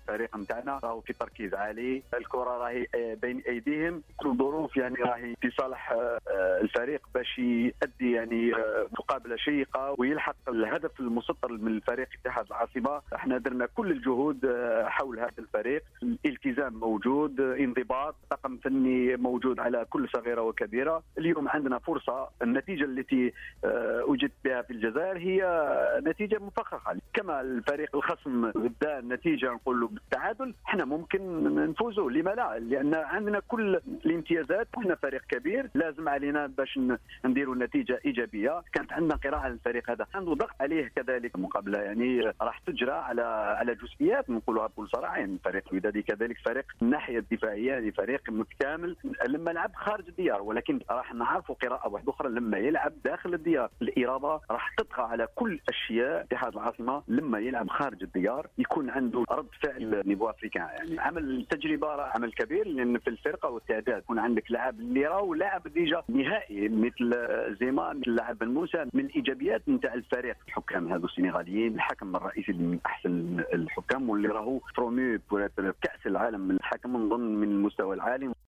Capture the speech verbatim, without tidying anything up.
الفريق نتاعنا راهو في تركيز عالي، الكره راهي بين ايديهم، كل الظروف يعني راهي في صالح الفريق باش يؤدي يعني مقابله شيقه ويلحق الهدف المسطر من الفريق اتحاد العاصمه. احنا درنا كل الجهود حول هذا الفريق، الالتزام موجود، انضباط، طاقم فني موجود على كل صغيره وكبيره. اليوم عندنا فرصه، النتيجه التي وجدت بها في الجزائر هي نتيجه مفخخه، كما الفريق الخصم ادى النتيجه نقول له بالتعادل، احنا ممكن نفوزوا، لما لا؟ لان عندنا كل الامتيازات، احنا فريق كبير لازم علينا باش نديروا نتيجه ايجابيه. كانت عندنا قراءه للفريق هذا، عنده ضغط عليه كذلك، مقابله يعني راح تجرى على على جزئيات نقولوها بكل صراحه. يعني فريق الودادي كذلك فريق الناحيه الدفاعيه يعني فريق متكامل لما لعب خارج الديار، ولكن راح نعرفوا قراءه واحده اخرى لما يلعب داخل الديار. الاراده راح تطغى على كل اشياء اتحاد العاصمه لما يلعب خارج الديار، يكون عنده رد فعل نيفو افريكان. يعني عمل تجربه عمل كبير، لان في الفرقه والتعداد يكون عندك لاعب اللي راهو لاعب ديجا نهائي مثل زيما، مثل لاعب بن موسى. من الايجابيات نتاع الفريق الحكام هذو السنغاليين، الحكم الرئيسي من احسن الحكام واللي راهو برومو كاس العالم من الحكم نظن من المستوى العالي.